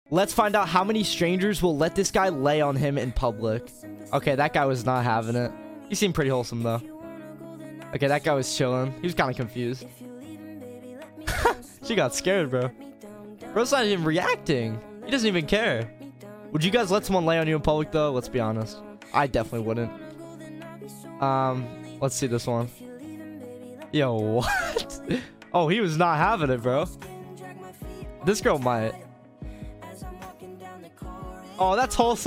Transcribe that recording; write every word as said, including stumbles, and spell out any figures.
Let's find out how many strangers will let this guy lay on him in public. Okay, that guy was not having it. He seemed pretty wholesome, though. Okay, that guy was chilling. He was kind of confused. She got scared, bro. Bro's not even reacting. He doesn't even care. Would you guys let someone lay on you in public, though? Let's be honest. I definitely wouldn't. Um, let's see this one. Yo, what? Oh, he was not having it, bro. This girl might. Oh, that's wholesome.